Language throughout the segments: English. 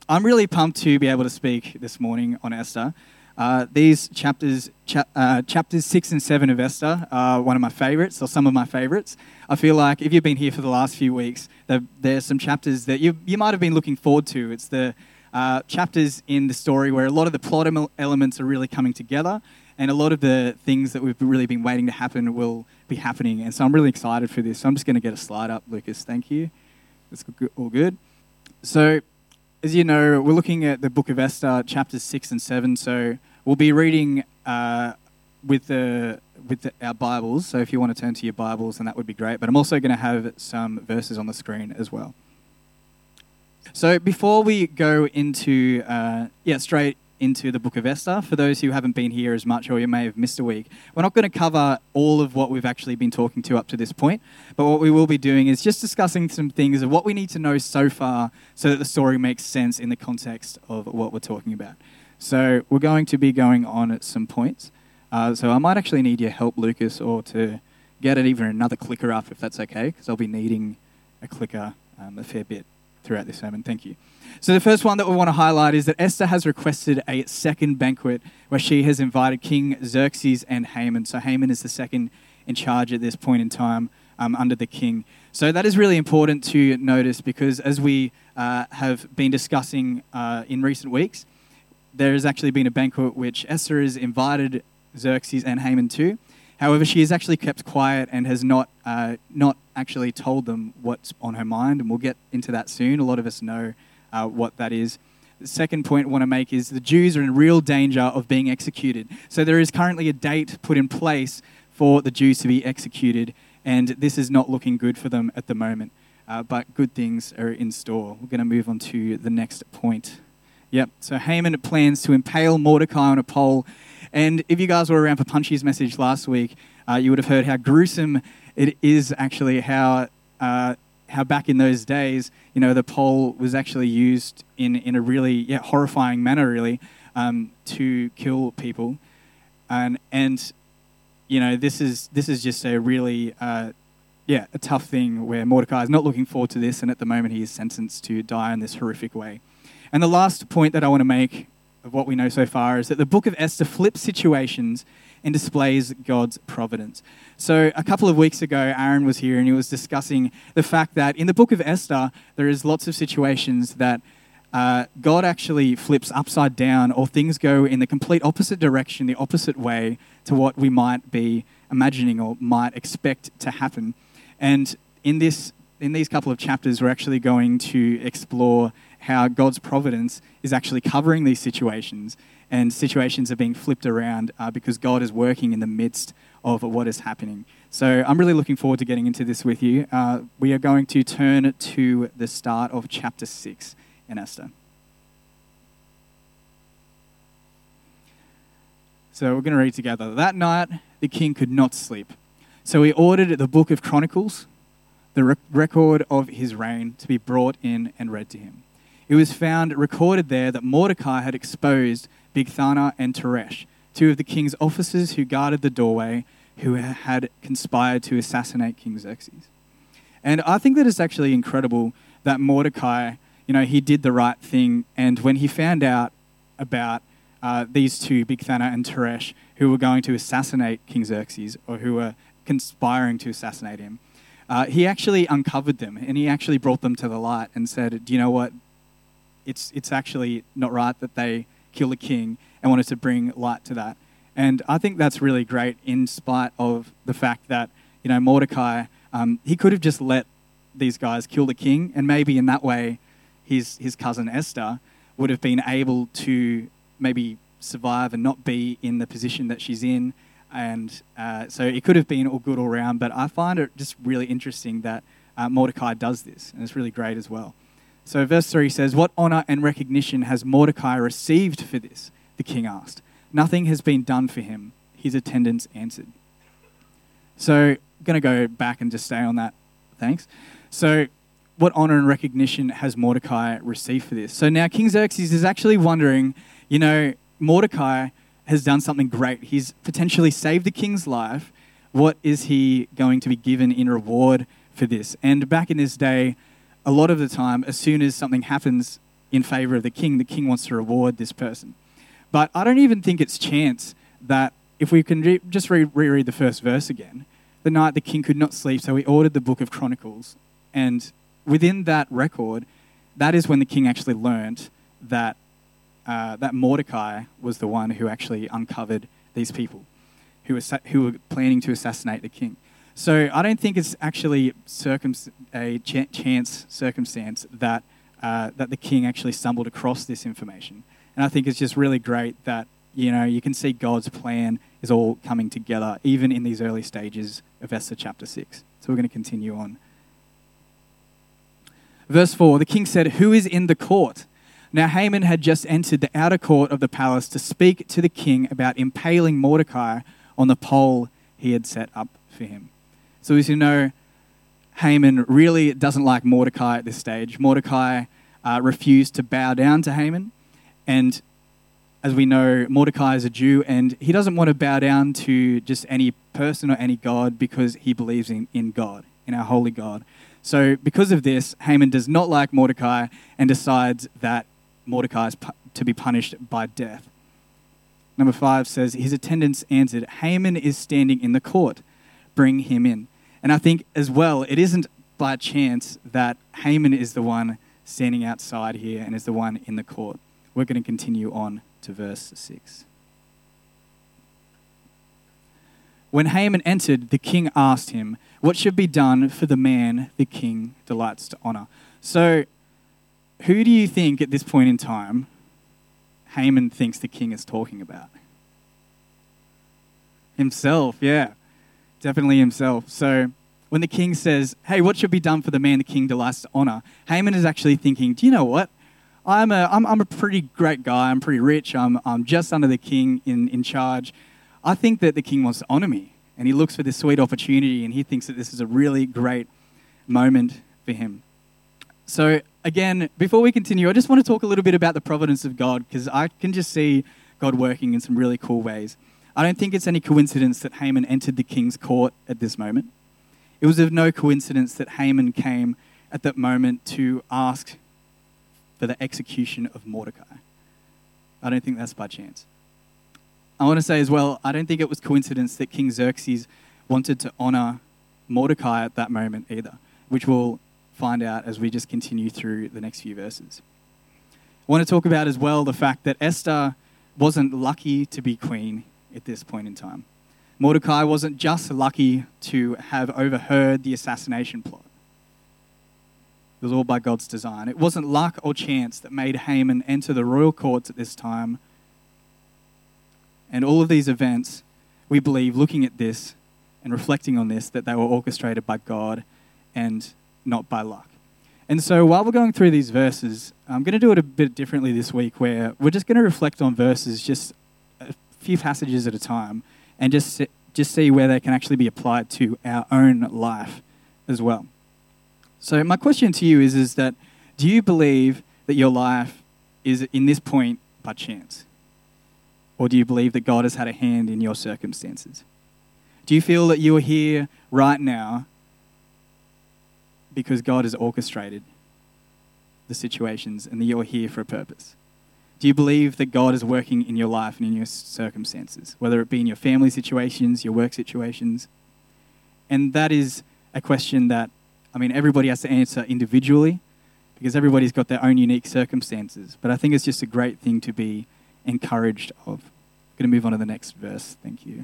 I'm really pumped to be able to speak this morning on Esther. These chapters 6 and 7 of Esther are one of my favourites, or some of my favourites. I feel like if you've been here for the last few weeks, there's some chapters that you might have been looking forward to. It's the chapters in the story where a lot of the plot elements are really coming together, and a lot of the things that we've really been waiting to happen will be happening. And so I'm really excited for this. So I'm just going to get a slide up, Lucas. Thank you. That's all good. So, as you know, we're looking at the book of Esther, chapters 6 and 7. So we'll be reading with our Bibles. So if you want to turn to your Bibles, then that would be great. But I'm also going to have some verses on the screen as well. So before we go into straight into the book of Esther, for those who haven't been here as much or you may have missed a week, we're not going to cover all of what we've actually been talking to up to this point, but what we will be doing is just discussing some things of what we need to know so far so that the story makes sense in the context of what we're talking about. So we're going to be going on at some points. So I might actually need your help, Lucas, or to get it even another clicker up if that's okay, because I'll be needing a clicker a fair bit throughout this sermon. Thank you. So the first one that we want to highlight is that Esther has requested a second banquet where she has invited King Xerxes and Haman. So Haman is the second in charge at this point in time under the king. So that is really important to notice because as we have been discussing in recent weeks, there has actually been a banquet which Esther has invited Xerxes and Haman to. However, she has actually kept quiet and has not actually told them what's on her mind, and we'll get into that soon. A lot of us know what that is. The second point I want to make is the Jews are in real danger of being executed. So there is currently a date put in place for the Jews to be executed, and this is not looking good for them at the moment. But good things are in store. We're going to move on to the next point. Yep, so Haman plans to impale Mordecai on a pole. And if you guys were around for Punchy's message last week, you would have heard how gruesome it is actually, how back in those days, you know, the pole was actually used in a really horrifying manner, really, to kill people. And you know, this is just a really a tough thing where Mordecai is not looking forward to this, and at the moment he is sentenced to die in this horrific way. And the last point that I want to make of what we know so far is that the book of Esther flips situations and displays God's providence. So a couple of weeks ago, Aaron was here and he was discussing the fact that in the book of Esther, there is lots of situations that God actually flips upside down, or things go in the complete opposite direction, the opposite way to what we might be imagining or might expect to happen. And in these couple of chapters, we're actually going to explore how God's providence is actually covering these situations, and situations are being flipped around because God is working in the midst of what is happening. So I'm really looking forward to getting into this with you. We are going to turn to the start of chapter 6 in Esther. So we're going to read together. That night, the king could not sleep. So he ordered the book of Chronicles, the record of his reign, to be brought in and read to him. It was found recorded there that Mordecai had exposed Bigthana and Teresh, two of the king's officers who guarded the doorway, who had conspired to assassinate King Xerxes. And I think that it's actually incredible that Mordecai, you know, he did the right thing. And when he found out about these two, Bigthana and Teresh, who were going to assassinate King Xerxes, or who were conspiring to assassinate him, he actually uncovered them, and he actually brought them to the light and said, do you know what? It's actually not right that they kill the king, and wanted to bring light to that. And I think that's really great, in spite of the fact that, you know, Mordecai, he could have just let these guys kill the king, and maybe in that way his cousin Esther would have been able to maybe survive and not be in the position that she's in. And so it could have been all good all around, but I find it just really interesting that Mordecai does this, and it's really great as well. So verse 3 says, "What honor and recognition has Mordecai received for this?" the king asked. "Nothing has been done for him," his attendants answered. So I'm going to go back and just stay on that. Thanks. So what honor and recognition has Mordecai received for this? So now King Xerxes is actually wondering, you know, Mordecai has done something great. He's potentially saved the king's life. What is he going to be given in reward for this? And back in this day, a lot of the time, as soon as something happens in favor of the king wants to reward this person. But I don't even think it's chance that if we can just reread the first verse again, the night the king could not sleep, so he ordered the book of Chronicles. And within that record, that is when the king actually learned that that Mordecai was the one who actually uncovered these people who were planning to assassinate the king. So I don't think it's actually a chance circumstance that that the king actually stumbled across this information. And I think it's just really great that, you know, you can see God's plan is all coming together, even in these early stages of Esther chapter 6. So we're going to continue on. Verse 4, the king said, "Who is in the court?" Now Haman had just entered the outer court of the palace to speak to the king about impaling Mordecai on the pole he had set up for him. So as you know, Haman really doesn't like Mordecai at this stage. Mordecai refused to bow down to Haman. And as we know, Mordecai is a Jew, and he doesn't want to bow down to just any person or any god because he believes in God, in our holy God. So because of this, Haman does not like Mordecai and decides that Mordecai is to be punished by death. Number 5 says, his attendants answered, "Haman is standing in the court. Bring him in." And I think as well, it isn't by chance that Haman is the one standing outside here and is the one in the court. We're going to continue on to verse 6. When Haman entered, the king asked him, "What should be done for the man the king delights to honor?" So, who do you think at this point in time Haman thinks the king is talking about? Himself, yeah. Definitely himself. So, when the king says, "Hey, what should be done for the man the king delights to honor?" Haman is actually thinking, do you know what? I'm a pretty great guy. I'm pretty rich. I'm just under the king in charge. I think that the king wants to honor me. And he looks for this sweet opportunity, and he thinks that this is a really great moment for him. So again, before we continue, I just want to talk a little bit about the providence of God, because I can just see God working in some really cool ways. I don't think it's any coincidence that Haman entered the king's court at this moment. It was of no coincidence that Haman came at that moment to ask for the execution of Mordecai. I don't think that's by chance. I want to say as well, I don't think it was coincidence that King Xerxes wanted to honor Mordecai at that moment either, which we'll find out as we just continue through the next few verses. I want to talk about as well the fact that Esther wasn't lucky to be queen at this point in time. Mordecai wasn't just lucky to have overheard the assassination plot. It was all by God's design. It wasn't luck or chance that made Haman enter the royal courts at this time. And all of these events, we believe, looking at this and reflecting on this, that they were orchestrated by God and not by luck. And so while we're going through these verses, I'm going to do it a bit differently this week, where we're just going to reflect on verses, just a few passages at a time, and just see where they can actually be applied to our own life as well. So my question to you is that, do you believe that your life is in this point by chance? Or do you believe that God has had a hand in your circumstances? Do you feel that you are here right now because God has orchestrated the situations and that you're here for a purpose? Do you believe that God is working in your life and in your circumstances, whether it be in your family situations, your work situations? And that is a question that, everybody has to answer individually, because everybody's got their own unique circumstances. But I think it's just a great thing to be encouraged of. I'm going to move on to the next verse. Thank you.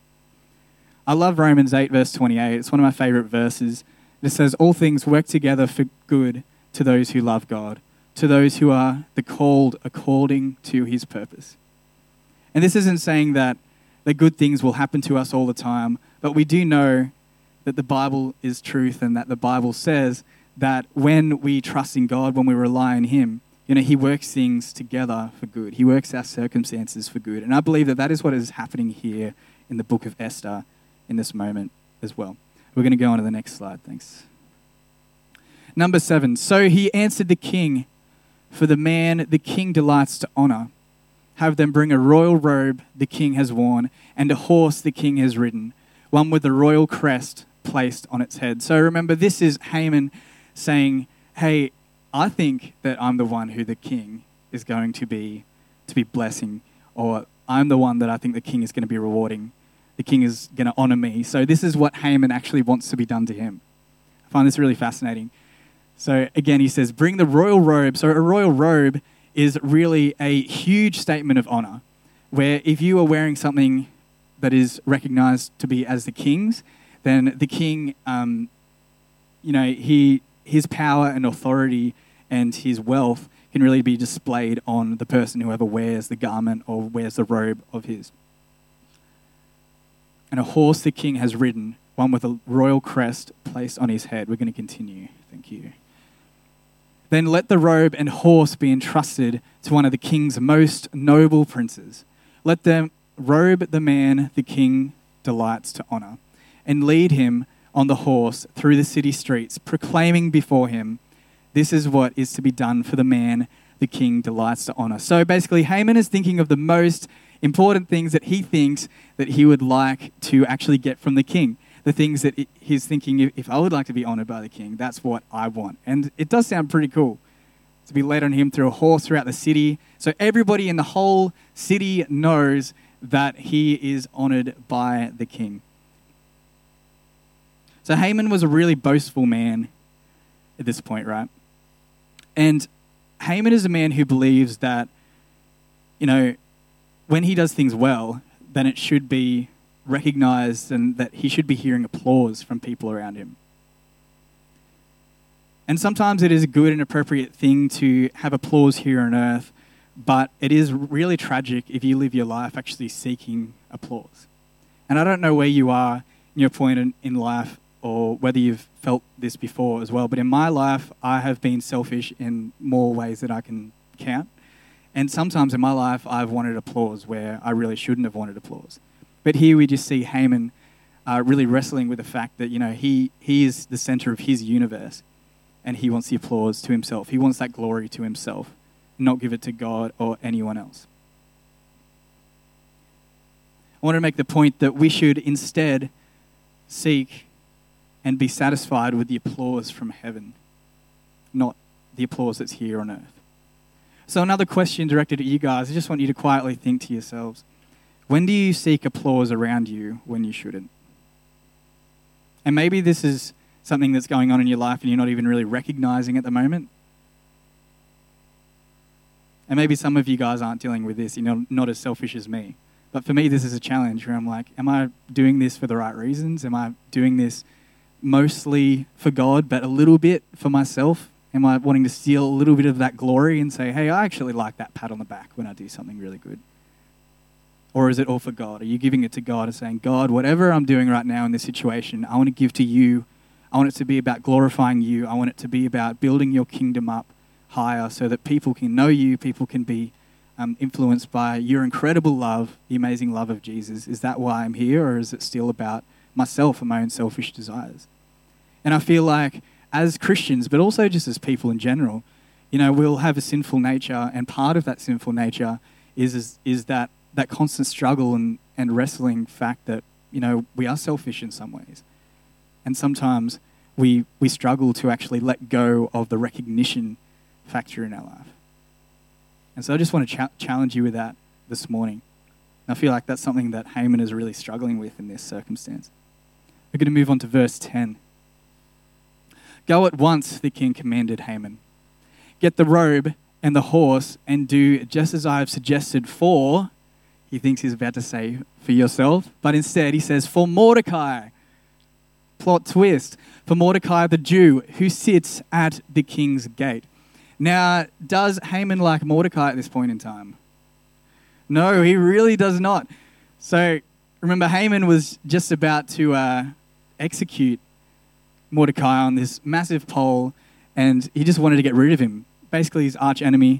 I love Romans 8, verse 28. It's one of my favorite verses. It says, "All things work together for good to those who love God, to those who are the called according to his purpose." And this isn't saying that the good things will happen to us all the time, but we do know that the Bible is truth, and that the Bible says that when we trust in God, when we rely on him, he works things together for good. He works our circumstances for good. And I believe that that is what is happening here in the book of Esther in this moment as well. We're going to go on to the next slide. Thanks. Number 7. So he answered the king, "For the man the king delights to honor, have them bring a royal robe the king has worn, and a horse the king has ridden, one with the royal crest placed on its head." So remember, this is Haman saying, hey, I think that I'm the one who the king is going to be blessing, or I'm the one that I think the king is going to be rewarding. The king is going to honor me. So this is what Haman actually wants to be done to him. I find this really fascinating. So again, he says, bring the royal robe. So a royal robe is really a huge statement of honor, where if you are wearing something that is recognized to be as the king's, then the king, his power and authority and his wealth can really be displayed on the person whoever wears the garment or wears the robe of his. And a horse the king has ridden, one with a royal crest placed on his head. We're going to continue. Thank you. Then let the robe and horse be entrusted to one of the king's most noble princes. Let them robe the man the king delights to honor, and lead him on the horse through the city streets, proclaiming before him, this is what is to be done for the man the king delights to honor. So basically, Haman is thinking of the most important things that he thinks that he would like to actually get from the king. The things that he's thinking, if I would like to be honored by the king, that's what I want. And it does sound pretty cool to be led on him through a horse throughout the city. So everybody in the whole city knows that he is honored by the king. So Haman was a really boastful man at this point, right? And Haman is a man who believes that, when he does things well, then it should be recognized and that he should be hearing applause from people around him. And sometimes it is a good and appropriate thing to have applause here on earth, but it is really tragic if you live your life actually seeking applause. And I don't know where you are in your point in life or whether you've felt this before as well, but in my life, I have been selfish in more ways than I can count. And sometimes in my life, I've wanted applause where I really shouldn't have wanted applause. But here we just see Haman really wrestling with the fact that, he is the center of his universe and he wants the applause to himself. He wants that glory to himself, not give it to God or anyone else. I want to make the point that we should instead seek and be satisfied with the applause from heaven, not the applause that's here on earth. So another question directed at you guys, I just want you to quietly think to yourselves, when do you seek applause around you when you shouldn't? And maybe this is something that's going on in your life and you're not even really recognizing at the moment. And maybe some of you guys aren't dealing with this, you're not as selfish as me. But for me, this is a challenge where I'm like, am I doing this for the right reasons? Am I doing this mostly for God, but a little bit for myself? Am I wanting to steal a little bit of that glory and say, hey, I actually like that pat on the back when I do something really good? Or is it all for God? Are you giving it to God and saying, God, whatever I'm doing right now in this situation, I want to give to you. I want it to be about glorifying you. I want it to be about building your kingdom up higher so that people can know you, people can be influenced by your incredible love, the amazing love of Jesus. Is that why I'm here, or is it still about myself and my own selfish desires? And I feel like as Christians, but also just as people in general, we'll have a sinful nature, and part of that sinful nature is that constant struggle and wrestling fact that, we are selfish in some ways. And sometimes we struggle to actually let go of the recognition factor in our life. And so I just want to challenge you with that this morning. And I feel like that's something that Haman is really struggling with in this circumstance. We're going to move on to verse 10. Go at once, the king commanded Haman. Get the robe and the horse and do just as I have suggested for, he thinks he's about to say for yourself, but instead he says for Mordecai. Plot twist. For Mordecai the Jew who sits at the king's gate. Now, does Haman like Mordecai at this point in time? No, he really does not. So remember, Haman was just about to execute Mordecai on this massive pole, and he just wanted to get rid of him. Basically, his arch enemy.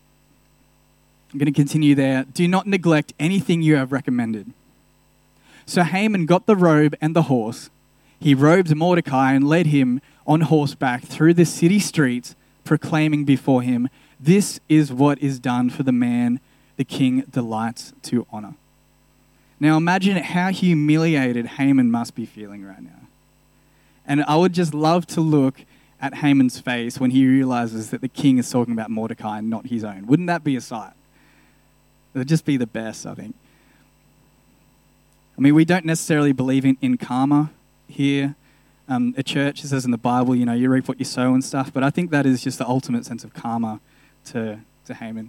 I'm going to continue there. Do not neglect anything you have recommended. So Haman got the robe and the horse. He robed Mordecai and led him on horseback through the city streets, proclaiming before him, this is what is done for the man the king delights to honor. Now imagine how humiliated Haman must be feeling right now. And I would just love to look at Haman's face when he realizes that the king is talking about Mordecai and not his own? Wouldn't that be a sight? It would just be the best, I think. I mean, we don't necessarily believe in karma here at church. It says in the Bible, you reap what you sow and stuff, but I think that is just the ultimate sense of karma to Haman.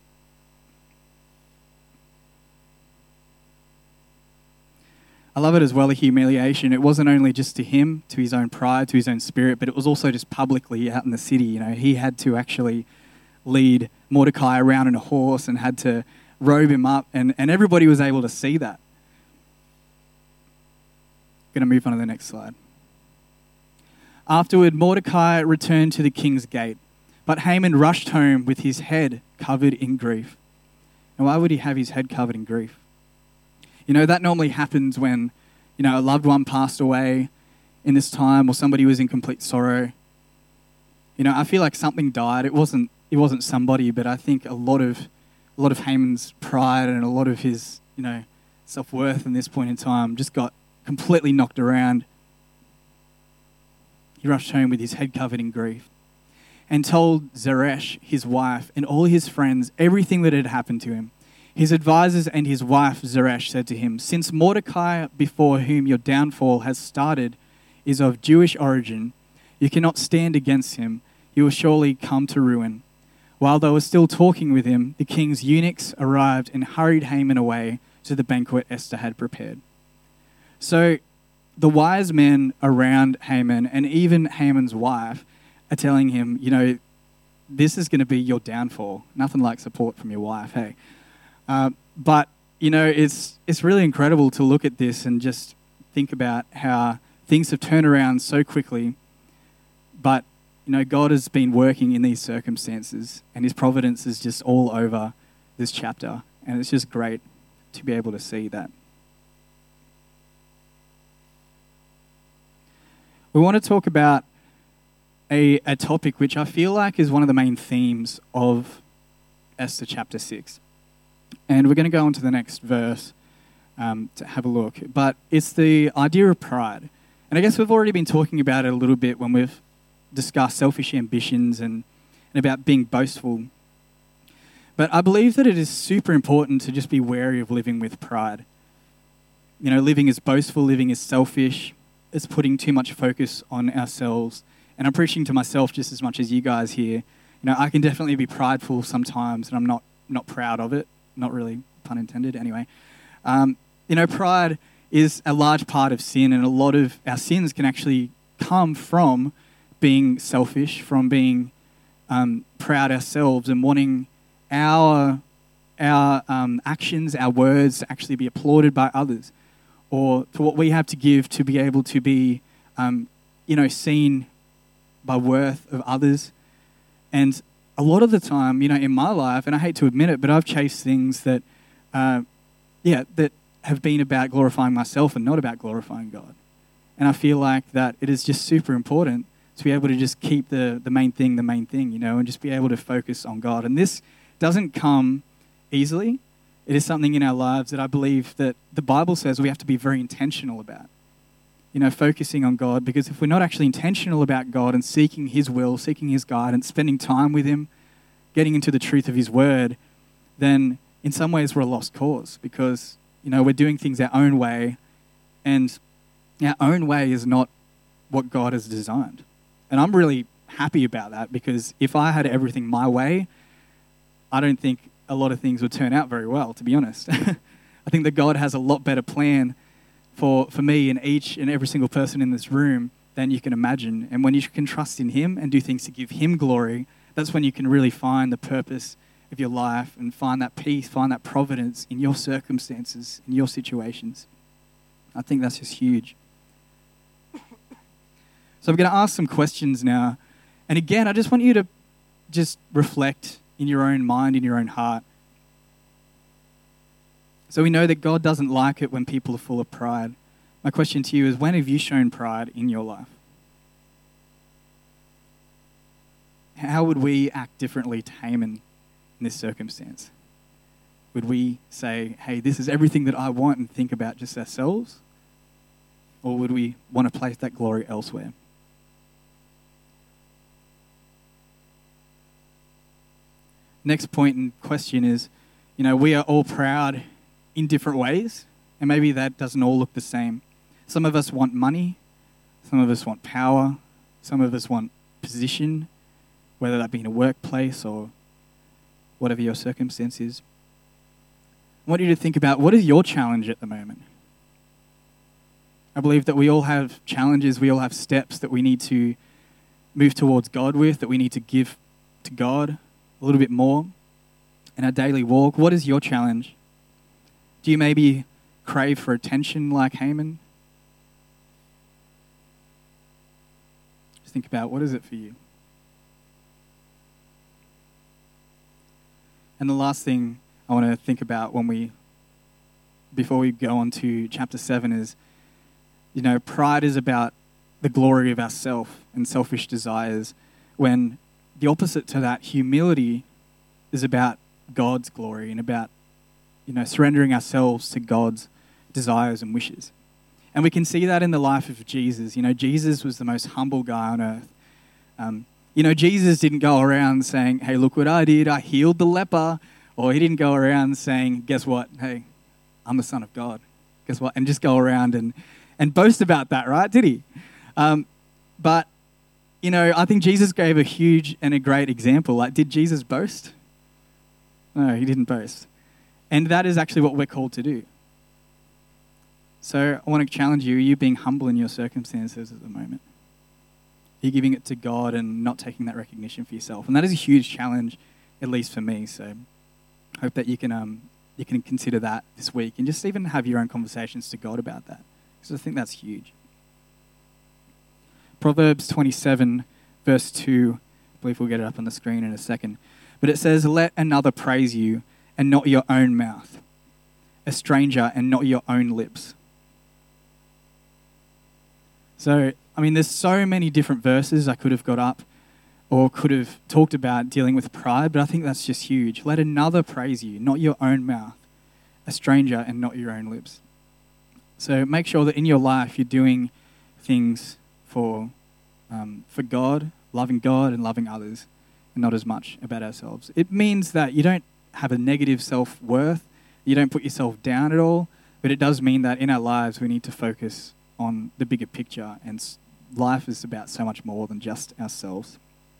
I love it as well, the humiliation. It wasn't only just to him, to his own pride, to his own spirit, but it was also just publicly out in the city. He had to actually lead Mordecai around in a horse and had to robe him up, and everybody was able to see that. Going to move on to the next slide. Afterward, Mordecai returned to the king's gate, but Haman rushed home with his head covered in grief. Now, why would he have his head covered in grief? That normally happens when, a loved one passed away in this time or somebody was in complete sorrow. I feel like something died. It wasn't somebody, but I think a lot of Haman's pride and a lot of his, self-worth in this point in time just got completely knocked around. He rushed home with his head covered in grief and told Zeresh, his wife, and all his friends everything that had happened to him. His advisors and his wife Zeresh said to him, "Since Mordecai, before whom your downfall has started, is of Jewish origin, you cannot stand against him. He will surely come to ruin." While they were still talking with him, the king's eunuchs arrived and hurried Haman away to the banquet Esther had prepared. So the wise men around Haman and even Haman's wife are telling him, this is going to be your downfall. Nothing like support from your wife, hey? But it's really incredible to look at this and just think about how things have turned around so quickly. But, God has been working in these circumstances and his providence is just all over this chapter. And it's just great to be able to see that. We want to talk about a topic which I feel like is one of the main themes of Esther chapter 6. And we're going to go on to the next verse to have a look. But it's the idea of pride. And I guess we've already been talking about it a little bit when we've discussed selfish ambitions and about being boastful. But I believe that it is super important to just be wary of living with pride. Living as boastful, living as selfish, is putting too much focus on ourselves. And I'm preaching to myself just as much as you guys here. I can definitely be prideful sometimes, and I'm not proud of it. Not really, pun intended, anyway. Pride is a large part of sin, and a lot of our sins can actually come from being selfish, from being proud ourselves and wanting our actions, our words to actually be applauded by others, or for what we have to give to be able to be, seen by worth of others. And a lot of the time, in my life, and I hate to admit it, but I've chased things that have been about glorifying myself and not about glorifying God. And I feel like that it is just super important to be able to just keep the main thing, and just be able to focus on God. And this doesn't come easily. It is something in our lives that I believe that the Bible says we have to be very intentional about. Focusing on God, because if we're not actually intentional about God and seeking his will, seeking his guidance, spending time with him, getting into the truth of his word, then in some ways we're a lost cause, because, we're doing things our own way, and our own way is not what God has designed. And I'm really happy about that, because if I had everything my way, I don't think a lot of things would turn out very well, to be honest. I think that God has a lot better plan for me and each and every single person in this room than you can imagine. And when you can trust in him and do things to give him glory, that's when you can really find the purpose of your life and find that peace, find that providence in your circumstances, in your situations. I think that's just huge. So I'm going to ask some questions now. And again, I just want you to just reflect in your own mind, in your own heart. So we know that God doesn't like it when people are full of pride. My question to you is, when have you shown pride in your life? How would we act differently to Haman in this circumstance? Would we say, hey, this is everything that I want, and think about just ourselves? Or would we want to place that glory elsewhere? next point in question is, we are all proud in different ways, and maybe that doesn't all look the same. Some of us want money, some of us want power, some of us want position, whether that be in a workplace or whatever your circumstance is. I want you to think about, what is your challenge at the moment? I believe that we all have challenges, we all have steps that we need to move towards God with, that we need to give to God a little bit more in our daily walk. What is your challenge? Do you maybe crave for attention like Haman? Just think about, what is it for you? And the last thing I want to think about before we go on to chapter 7 is, pride is about the glory of ourself and selfish desires, when the opposite to that, humility, is about God's glory and about, surrendering ourselves to God's desires and wishes. And we can see that in the life of Jesus. Jesus was the most humble guy on earth. Jesus didn't go around saying, hey, look what I did, I healed the leper. Or he didn't go around saying, guess what, hey, I'm the Son of God. Guess what? And just go around and boast about that, right? Did he? But I think Jesus gave a huge and a great example. Like, did Jesus boast? No, he didn't boast. And that is actually what we're called to do. So I want to challenge you. Are you being humble in your circumstances at the moment? Are you giving it to God and not taking that recognition for yourself? And that is a huge challenge, at least for me. So I hope that you can consider that this week and just even have your own conversations to God about that, because I think that's huge. Proverbs 27, verse 2, I believe we'll get it up on the screen in a second. But it says, let another praise you and not your own mouth, a stranger and not your own lips. So, there's so many different verses I could have got up or could have talked about dealing with pride, but I think that's just huge. Let another praise you, not your own mouth, a stranger and not your own lips. So make sure that in your life you're doing things for God, loving God and loving others, and not as much about ourselves. It means that you don't have a negative self-worth, you don't put yourself down at all, but it does mean that in our lives we need to focus on the bigger picture, and life is about so much more than just ourselves.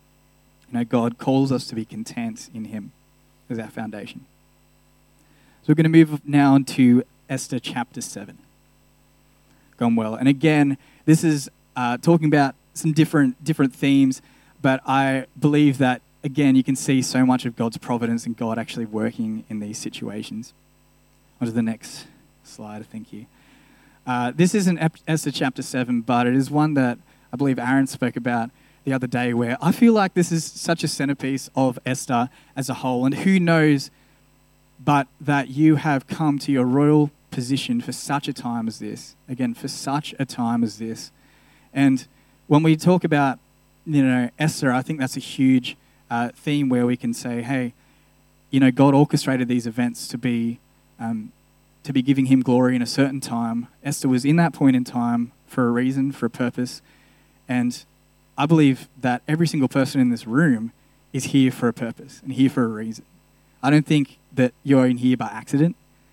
God calls us to be content in Him as our foundation. So we're going to move now on to Esther chapter 7. Gone well. And again, this is talking about some different themes, but I believe that, again, you can see so much of God's providence and God actually working in these situations. On to the next slide, thank you. This isn't Esther chapter 7, but it is one that I believe Aaron spoke about the other day, where I feel like this is such a centerpiece of Esther as a whole. And who knows but that you have come to your royal position for such a time as this. Again, for such a time as this. And when we talk about, Esther, I think that's a huge theme where we can say, hey, God orchestrated these events to be giving Him glory in a certain time. Esther was in that point in time for a reason, for a purpose. And I believe that every single person in this room is here for a purpose and here for a reason. I don't think that you're in here by accident.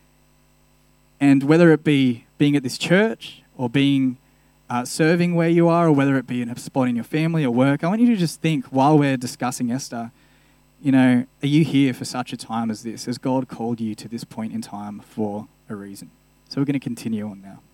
And whether it be being at this church or being serving where you are, or whether it be in a spot in your family or work, I want you to just think, while we're discussing Esther, are you here for such a time as this? Has God called you to this point in time for a reason? So we're going to continue on now.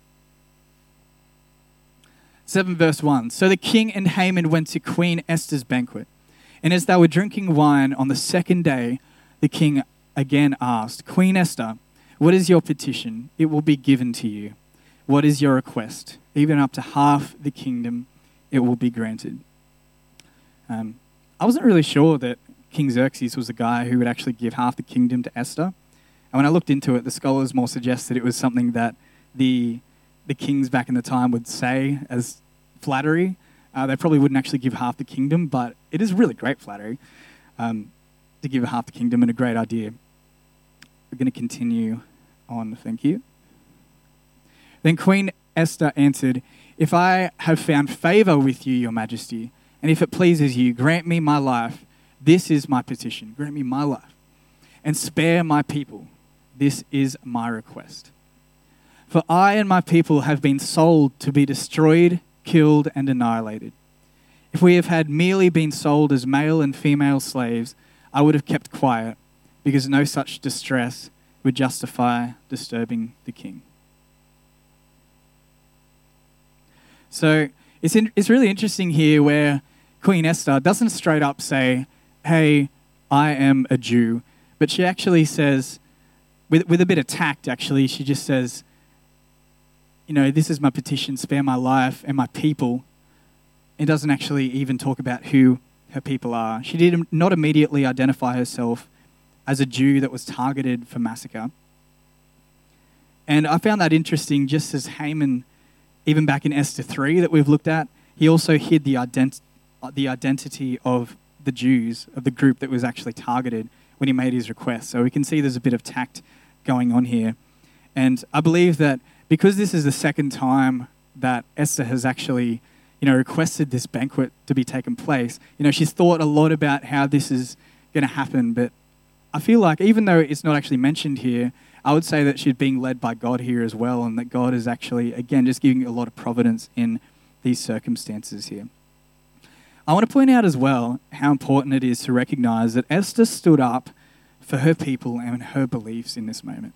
7 verse 1. So the king and Haman went to Queen Esther's banquet. And as they were drinking wine on the second day, the king again asked, Queen Esther, what is your petition? It will be given to you. What is your request? Even up to half the kingdom, it will be granted. I wasn't really sure that King Xerxes was the guy who would actually give half the kingdom to Esther. And when I looked into it, the scholars more suggest that it was something that the kings back in the time would say as flattery. They probably wouldn't actually give half the kingdom, but it is really great flattery to give half the kingdom, and a great idea. We're going to continue on. Thank you. Then Queen Esther answered, if I have found favor with you, your majesty, and if it pleases you, grant me my life, This is my petition. Grant me my life. And spare my people. This is my request. For I and my people have been sold to be destroyed, killed, and annihilated. If we have had merely been sold as male and female slaves, I would have kept quiet, because no such distress would justify disturbing the king. So it's really interesting here where Queen Esther doesn't straight up say, hey, I am a Jew, but she actually says, with a bit of tact actually, she just says, this is my petition, spare my life and my people. It doesn't actually even talk about who her people are. She did not immediately identify herself as a Jew that was targeted for massacre. And I found that interesting, just as Haman, even back in Esther 3 that we've looked at, he also hid the identity of the Jews, of the group that was actually targeted when he made his request. So we can see there's a bit of tact going on here. And I believe that because this is the second time that Esther has actually, requested this banquet to be taken place, she's thought a lot about how this is going to happen. But I feel like even though it's not actually mentioned here, I would say that she's being led by God here as well, and that God is actually, again, just giving a lot of providence in these circumstances here. I want to point out as well how important it is to recognize that Esther stood up for her people and her beliefs in this moment.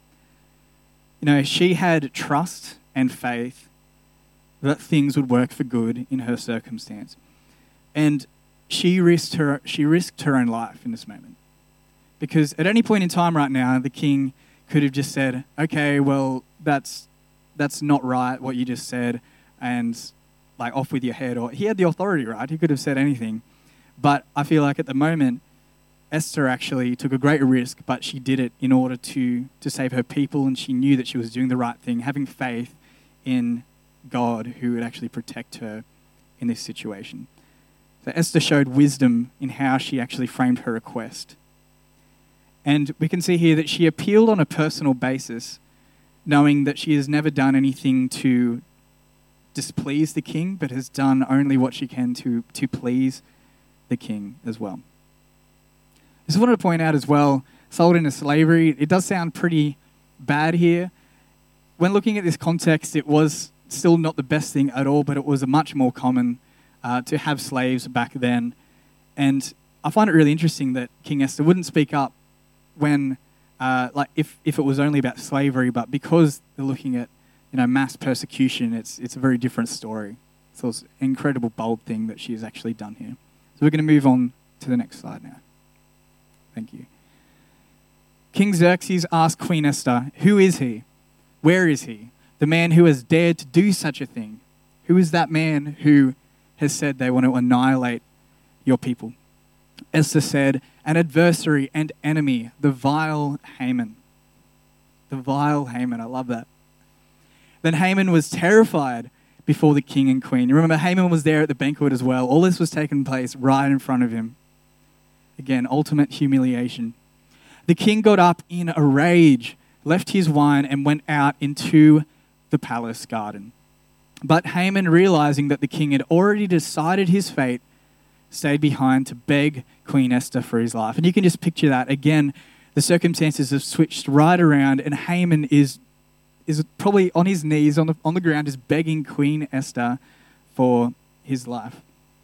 She had trust and faith that things would work for good in her circumstance. And she risked her own life in this moment. Because at any point in time right now, the king could have just said, okay, well, that's not right what you just said, and off with your head. Or he had the authority, right? He could have said anything. But I feel like at the moment, Esther actually took a great risk, but she did it in order to save her people, and she knew that she was doing the right thing, having faith in God who would actually protect her in this situation. So Esther showed wisdom in how she actually framed her request. And we can see here that she appealed on a personal basis, knowing that she has never done anything to displease the king, but has done only what she can to please the king as well. I just wanted to point out as well, sold into slavery, it does sound pretty bad here. When looking at this context, it was still not the best thing at all, but it was a much more common to have slaves back then. And I find it really interesting that King Esther wouldn't speak up when, if it was only about slavery, but because they're looking at, mass persecution, it's a very different story. So it's an incredible, bold thing that she has actually done here. So we're going to move on to the next slide now. Thank you. King Xerxes asked Queen Esther, who is he? Where is he? The man who has dared to do such a thing? Who is that man who has said they want to annihilate your people? Esther said, an adversary and enemy, the vile Haman. The vile Haman, I love that. Then Haman was terrified before the king and queen. You remember, Haman was there at the banquet as well. All this was taking place right in front of him. Again, ultimate humiliation. The king got up in a rage, left his wine, and went out into the palace garden. But Haman, realizing that the king had already decided his fate, stayed behind to beg Queen Esther for his life. And you can just picture that. Again, the circumstances have switched right around, and Haman is probably on his knees on the ground, just begging Queen Esther for his life.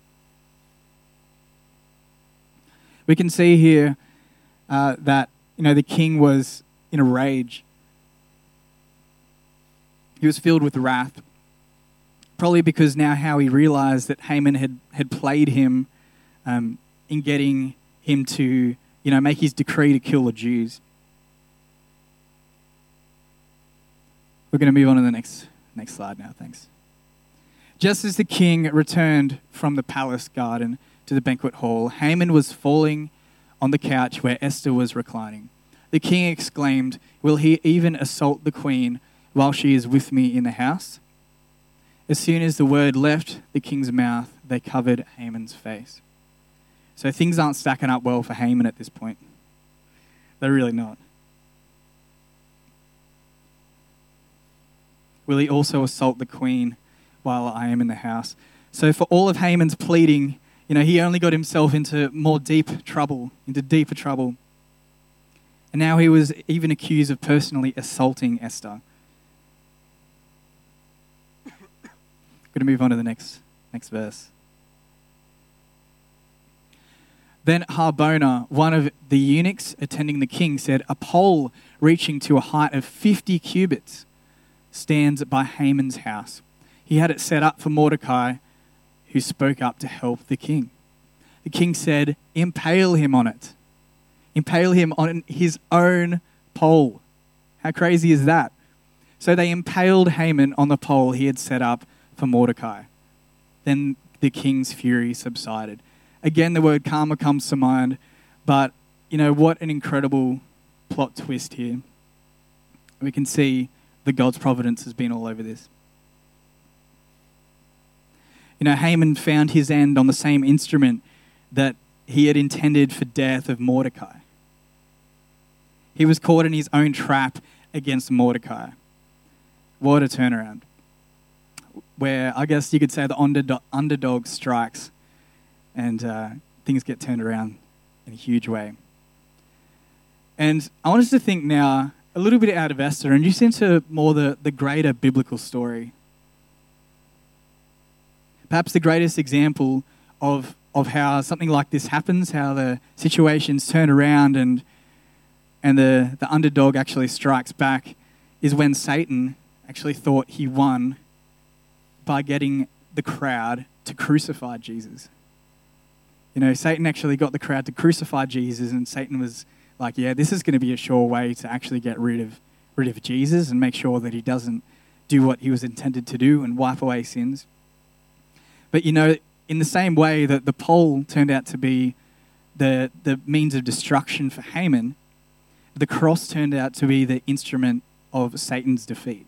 We can see here that the king was in a rage. He was filled with wrath, probably because now how he realized that Haman had played him in getting him to make his decree to kill the Jews. We're going to move on to the next slide now, thanks. Just as the king returned from the palace garden to the banquet hall, Haman was falling on the couch where Esther was reclining. The king exclaimed, will he even assault the queen while she is with me in the house? As soon as the word left the king's mouth, they covered Haman's face. So things aren't stacking up well for Haman at this point. They're really not. Will he also assault the queen while I am in the house? So for all of Haman's pleading, he only got himself into deeper trouble. And now he was even accused of personally assaulting Esther. Going to move on to the next verse. Then Harbona, one of the eunuchs attending the king, said, "A pole reaching to a height of 50 cubits stands by Haman's house. He had it set up for Mordecai, who spoke up to help the king." The king said, "Impale him on it. Impale him on his own pole." How crazy is that? So they impaled Haman on the pole he had set up for Mordecai. Then the king's fury subsided. Again, the word karma comes to mind, but what an incredible plot twist here. We can see that God's providence has been all over this. Haman found his end on the same instrument that he had intended for death of Mordecai. He was caught in his own trap against Mordecai. What a turnaround. Where I guess you could say the underdog strikes and things get turned around in a huge way. And I want us to think now a little bit out of Esther and just into more the greater biblical story. Perhaps the greatest example of how something like this happens, how the situations turn around and the underdog actually strikes back, is when Satan actually thought he won by getting the crowd to crucify Jesus. Satan actually got the crowd to crucify Jesus, and Satan was like, yeah, this is going to be a sure way to actually get rid of Jesus and make sure that he doesn't do what he was intended to do and wipe away sins. But in the same way that the pole turned out to be the means of destruction for Haman, the cross turned out to be the instrument of Satan's defeat.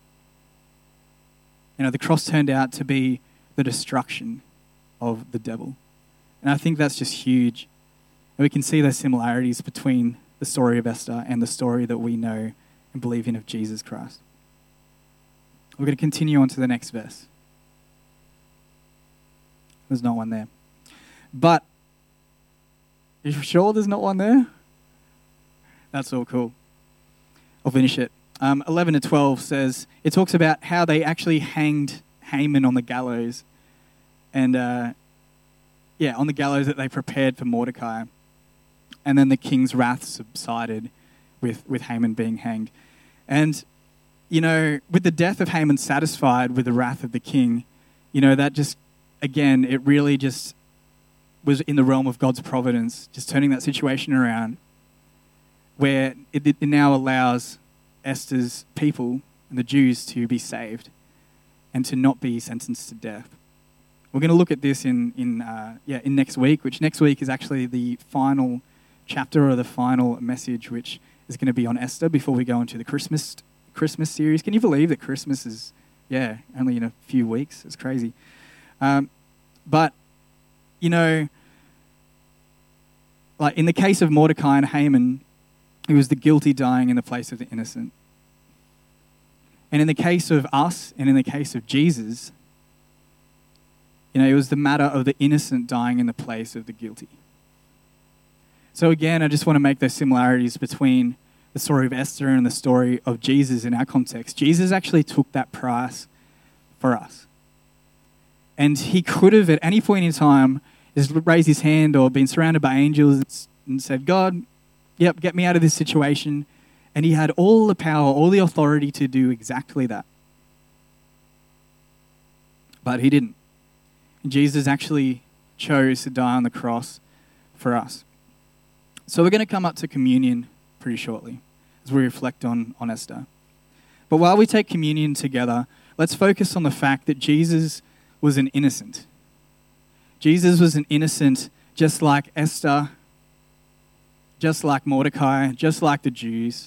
The cross turned out to be the destruction of the devil. And I think that's just huge. And we can see those similarities between the story of Esther and the story that we know and believe in of Jesus Christ. We're going to continue on to the next verse. There's not one there. But, are you sure there's not one there? That's all cool. I'll finish it. 11 to 12 says, it talks about how they actually hanged Haman on the gallows. And, on the gallows that they prepared for Mordecai. And then the king's wrath subsided with Haman being hanged. And, with the death of Haman satisfied with the wrath of the king, that just, again, it really just was in the realm of God's providence, just turning that situation around, where it now allows Esther's people and the Jews to be saved and to not be sentenced to death. We're going to look at this in next week, which next week is actually the final chapter or the final message, which is going to be on Esther before we go into the Christmas series. Can you believe that Christmas is, only in a few weeks? It's crazy. But, like in the case of Mordecai and Haman, it was the guilty dying in the place of the innocent. And in the case of us and in the case of Jesus, it was the matter of the innocent dying in the place of the guilty. So again, I just want to make those similarities between the story of Esther and the story of Jesus in our context. Jesus actually took that price for us. And he could have, at any point in time, just raised his hand or been surrounded by angels and said, God, get me out of this situation. And he had all the power, all the authority to do exactly that. But he didn't. And Jesus actually chose to die on the cross for us. So we're going to come up to communion pretty shortly as we reflect on Esther. But while we take communion together, let's focus on the fact that Jesus was an innocent. Jesus was an innocent just like Esther, just like Mordecai, just like the Jews.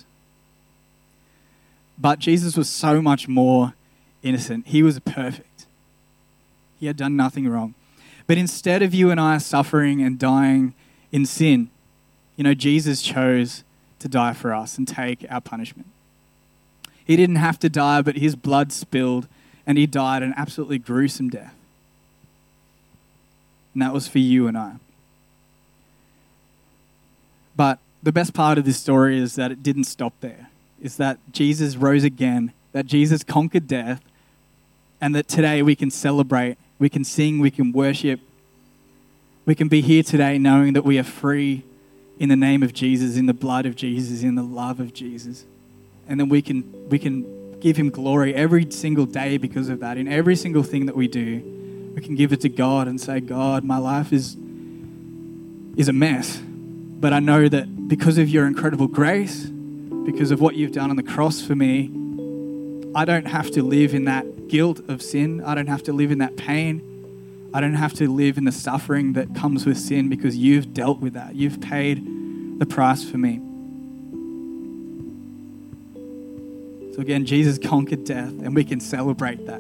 But Jesus was so much more innocent. He was perfect. He had done nothing wrong. But instead of you and I suffering and dying in sin, Jesus chose to die for us and take our punishment. He didn't have to die, but his blood spilled and he died an absolutely gruesome death. And that was for you and I. But the best part of this story is that it didn't stop there. Is that Jesus rose again, that Jesus conquered death, and that today we can celebrate, we can sing, we can worship. We can be here today knowing that we are free in the name of Jesus, in the blood of Jesus, in the love of Jesus. And then we can give him glory every single day because of that. In every single thing that we do, we can give it to God and say, God, my life is a mess. But I know that because of your incredible grace, because of what you've done on the cross for me, I don't have to live in that guilt of sin. I don't have to live in that pain. I don't have to live in the suffering that comes with sin because you've dealt with that. You've paid the price for me. So again, Jesus conquered death and we can celebrate that.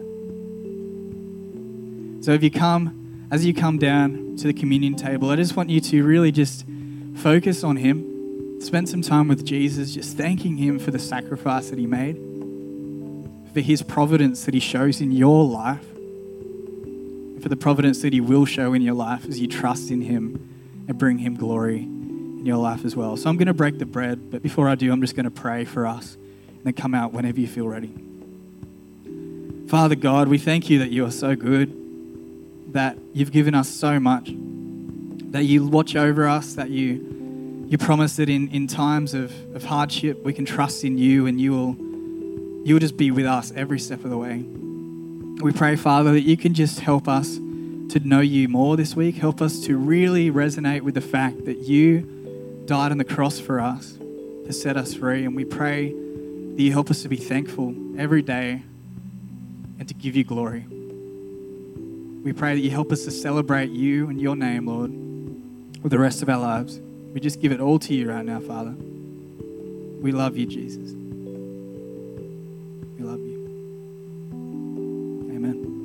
So as you come down to the communion table, I just want you to really just focus on him. Spend some time with Jesus, just thanking him for the sacrifice that he made, for his providence that he shows in your life, and for the providence that he will show in your life as you trust in him and bring him glory in your life as well. So I'm going to break the bread, but before I do, I'm just going to pray for us and then come out whenever you feel ready. Father God, we thank you that you are so good, that you've given us so much, that you watch over us, that you promise that in times of hardship, we can trust in you and you will just be with us every step of the way. We pray, Father, that you can just help us to know you more this week. Help us to really resonate with the fact that you died on the cross for us to set us free. And we pray that you help us to be thankful every day and to give you glory. We pray that you help us to celebrate you and your name, Lord, with the rest of our lives. We just give it all to you right now, Father. We love you, Jesus. We love you. Amen.